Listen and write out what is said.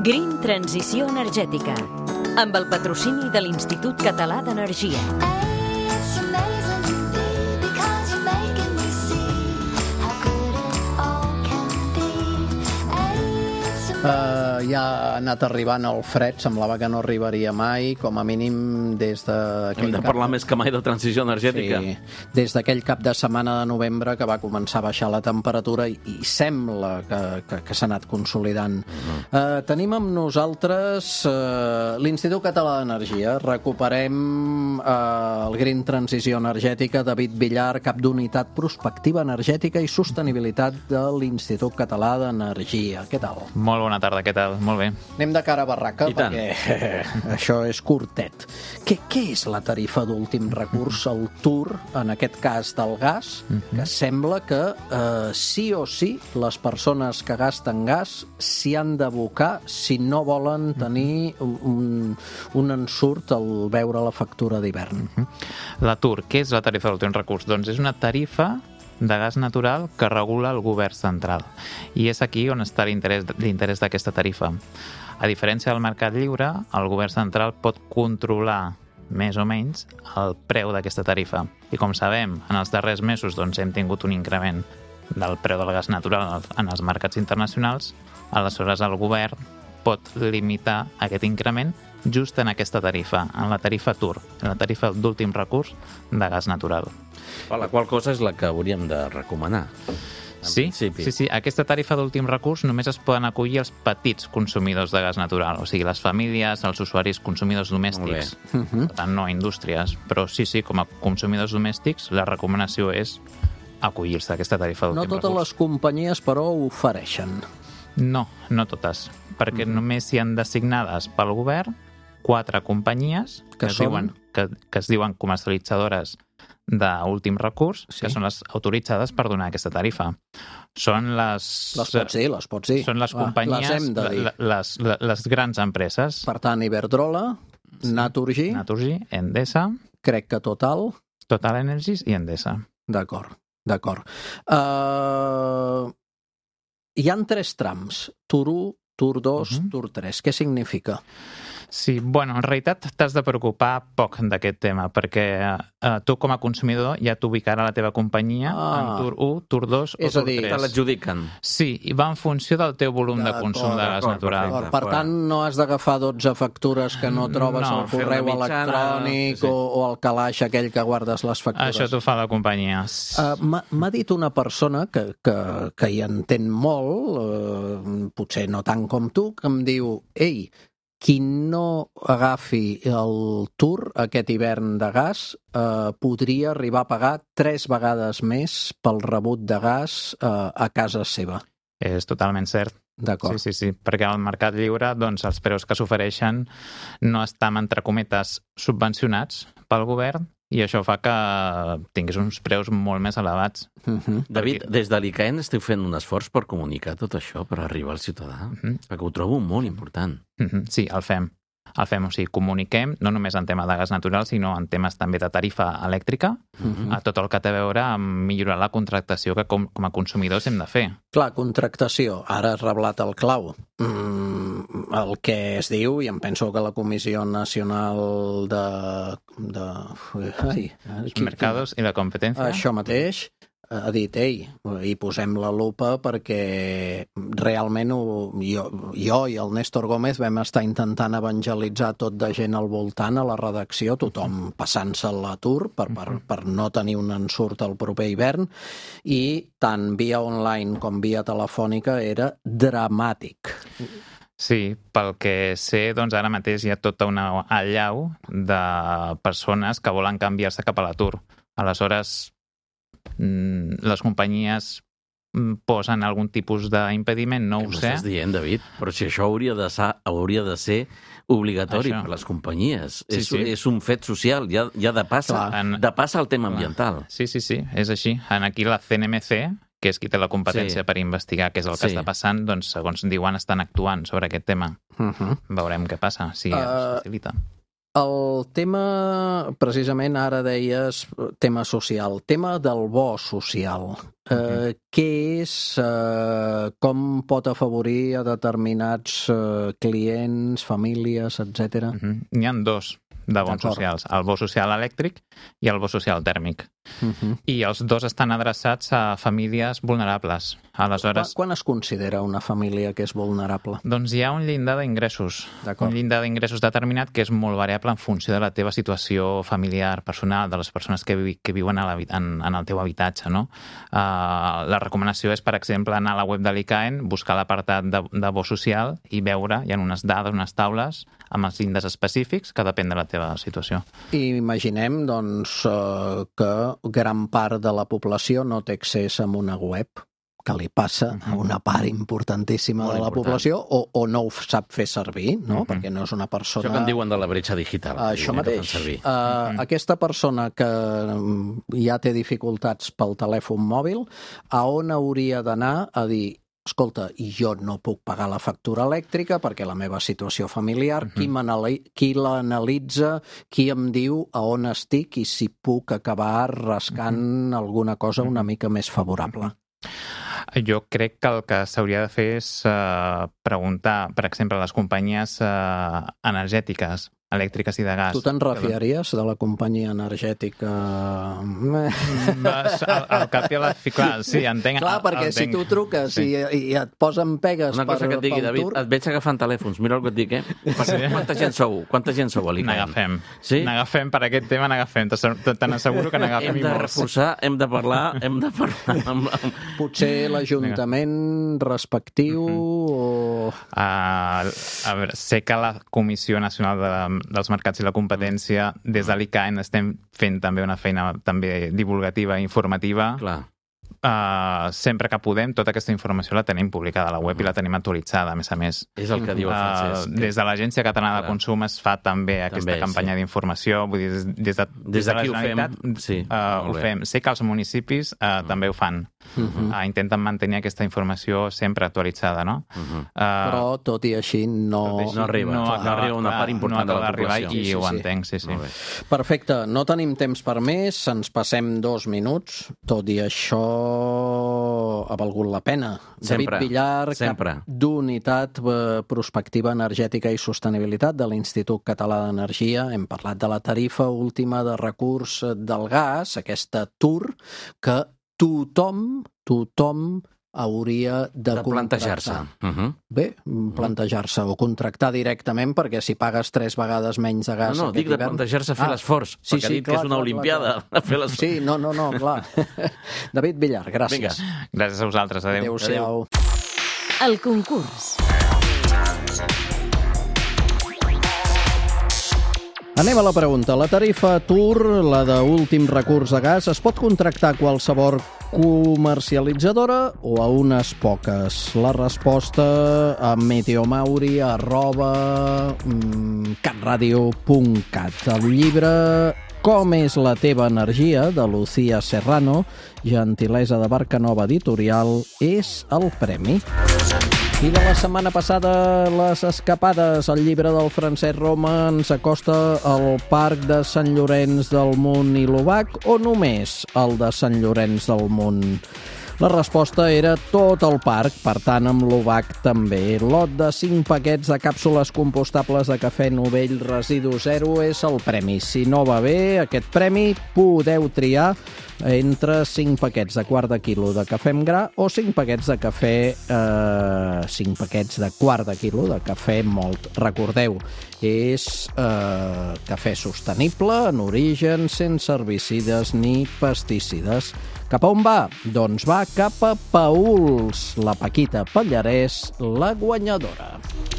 Green Transició Energètica, amb el patrocini de l'Institut Català d'Energia. Ja ha anat arribant el fred, semblava que no arribaria mai, com a mínim des d'aquell... Hem de parlar més que mai de transició energètica. Sí, des d'aquell cap de setmana de novembre que va començar a baixar la temperatura i sembla que s'ha anat consolidant. Tenim amb nosaltres l'Institut Català d'Energia. Recuperem el Green Transició Energètica, David Villar, cap d'Unitat Prospectiva Energètica i Sostenibilitat de l'Institut Català d'Energia. Què tal? Molt bona tarda, què tal? Molt bé. Anem de cara a barraca, perquè això és curtet. Què és la tarifa d'últim recurs, el TUR, en aquest cas del gas, que sembla que sí o sí les persones que gasten gas s'hi han d'abocar si no volen tenir un ensurt al veure la factura d'hivern? La TUR, què és la tarifa d'últim recurs? Doncs és una tarifa de gas natural que regula el govern central. I és aquí on està l'interès d'aquesta tarifa. A diferència del mercat lliure, el govern central pot controlar més o menys el preu d'aquesta tarifa. I com sabem, en els darrers mesos hem tingut un increment del preu del gas natural en els mercats internacionals, aleshores el govern pot limitar aquest increment just en aquesta tarifa, en la tarifa TUR, en la tarifa d'últim recurs de gas natural. La qual cosa és la que hauríem de recomanar. Sí. Aquesta tarifa d'últim recurs només es poden acollir els petits consumidors de gas natural, o sigui, les famílies, els usuaris consumidors domèstics. Per tant, no indústries, però sí, com a consumidors domèstics, la recomanació és acollir-se a aquesta tarifa d'últim recurs. No totes les companyies, però, ho ofereixen. No totes, perquè només hi han designades pel govern 4 companyies que es diuen comercialitzadores d'últim recurs, que són les autoritzades per donar aquesta tarifa. Són les... Les pots dir. Són les companyies, les grans empreses. Per tant, Iberdrola, Naturgy, Endesa... Crec que Total Energies i Endesa. D'acord. Hi ha 3 trams, TUR 1, TUR 2, TUR 3. Què significa? Sí, en realitat t'has de preocupar poc d'aquest tema, perquè tu com a consumidor ja t'ubicarà la teva companyia en TUR 1, TUR 2 o TUR 3. Te l'adjudiquen. Sí, i va en funció del teu volum de consum de gas natural. Per tant, no has d'agafar 12 factures que no trobes al correu electrònic o al calaix aquell que guardes les factures. Això t'ho fa la companyia. M'ha dit una persona que hi entén molt, potser no tant com tu, que em diu: ei, qui no agafi el TUR aquest hivern de gas podria arribar a pagar 3 vegades més pel rebut de gas a casa seva. És totalment cert. D'acord. Sí, perquè al mercat lliure els preus que s'ofereixen no estan, entre cometes, subvencionats pel govern, i això fa que tinguis uns preus molt més elevats. David, des de l'ICAEN esteu fent un esforç per comunicar tot això, per arribar al ciutadà? Perquè ho trobo molt important. Sí, el fem, o sigui, comuniquem no només en tema de gas natural, sinó en temes també de tarifa elèctrica, a tot el que té a veure amb millorar la contractació que com a consumidors hem de fer. Clar, contractació, ara has reblat el clau. El que es diu, i em penso que la Comissió Nacional Mercados i la Competència. Això mateix, ha dit, ei, hi posem la lupa perquè realment jo i el Néstor Gómez vam estar intentant evangelitzar tot de gent al voltant a la redacció, tothom passant-se a l'atur per no tenir un ensurt al proper hivern, i tant via online com via telefònica era dramàtic. Sí, pel que sé, ara mateix hi ha tota una allau de persones que volen canviar-se cap a l'atur. Aleshores, les companyies posen algun tipus d'impediment, no ho sé. Què m'estàs dient, David? Però si això hauria de ser obligatori per les companyies. És un fet social, ja depassa el tema ambiental. Sí, és així. Aquí la CNMC, que és qui té la competència per investigar què és el que està passant, segons diuen, estan actuant sobre aquest tema. Veurem què passa, si es facilita. el tema, precisament ara deies, tema social, tema del bo social. Què és, com pot afavorir a determinats clients, famílies, etc.? N'hi ha dos de bons socials, el bo social elèctric i el bo social tèrmic. I els dos estan adreçats a famílies vulnerables. Aleshores, quan es considera una família que és vulnerable? Doncs hi ha un llindar d'ingressos. Un llindar d'ingressos determinat que és molt variable en funció de la teva situació familiar, personal, de les persones que viuen en el teu habitatge. No? La recomanació és, per exemple, anar a la web de l'ICAEN, buscar l'apartat de bo social i veure, hi ha unes dades, unes taules amb els índexs específics que depèn de la teva situació. I imaginem, doncs, que gran part de la població no té accés a una web, que li passa a una part importantíssima de la població, o no ho sap fer servir, no? Perquè no és una persona... Això que en diuen de la bretxa digital. Això mateix. Aquesta persona que ja té dificultats pel telèfon mòbil, a on hauria d'anar a dir: escolta, jo no puc pagar la factura elèctrica perquè la meva situació familiar, qui l'analitza, qui em diu a on estic i si puc acabar rascant alguna cosa una mica més favorable? Jo crec que el que s'hauria de fer és preguntar, per exemple, a les companyies energètiques, elèctriques i de gas. Tu te'n refiaries de la companyia energètica? Al cap i a la fi, clar, sí, entenc. Clar, perquè si tu truques i et posen pegues pel tur... Una cosa que et digui, David, et veig agafant telèfons, mira el que et dic, Quanta gent sou a l'ICAEN? N'agafem. N'agafem, per aquest tema n'agafem. Te n'asseguro que n'agafem i molts. Hem de reforçar, hem de parlar... Potser l'Ajuntament respectiu o... A veure, sé que la Comissió Nacional dels Mercats i la Competència, des de l'ICAEN estem fent també una feina també divulgativa i informativa. Clar. Sempre que podem, tota aquesta informació la tenim publicada a la web i la tenim actualitzada, a més. És el que diu el Francesc. Des de l'Agència Catalana de Consum es fa també aquesta campanya d'informació, vull dir, des de la Generalitat ho fem. Sé que els municipis també ho fan. Intenten mantenir aquesta informació sempre actualitzada, no? Però, tot i així, no arriba una part important de la població. I ho entenc, sí. Perfecte, no tenim temps per més, ens passem 2 minuts, tot i això ha valgut la pena. David Villar, cap d'Unitat Prospectiva Energètica i Sostenibilitat de l'Institut Català d'Energia. Hem parlat de la tarifa última de recurs del gas, aquesta TUR, que tothom hauria de plantejar-se. Bé, plantejar-se o contractar directament, perquè si pagues 3 vegades menys de gas... No, dic de plantejar-se fer l'esforç, perquè ha dit que és una olimpiada. Sí, no, clar. David Villar, gràcies. Gràcies a vosaltres, adéu. Adéu-siau. El concurs. Anem a la pregunta. La tarifa TUR, la d'últim recurs de gas, es pot contractar a qualsevol comercialitzadora o a unes poques? La resposta a meteomauri@catradio.cat. El llibre Com és la teva energia, de Lucía Serrano, gentilesa de Barcanova Editorial, és el premi. I de la setmana passada, les escapades. El llibre del Francesc Roma ens acosta al Parc de Sant Llorenç del Munt i l'Obac, o només el de Sant Llorenç del Munt? La resposta era tot el parc, per tant amb l'Obac també. Lot de 5 paquets de càpsules compostables de cafè Novell Residu Zero és el premi. Si no va bé aquest premi, podeu triar entre 5 paquets de quart de quilo de cafè amb gra o 5 paquets de cafè 5 paquets de quart de quilo de cafè molt. Recordeu, és cafè sostenible, en origen, sense herbicides ni pesticides. Cap a on va? Doncs va cap a Paüls. La Paquita Pallarès, la guanyadora.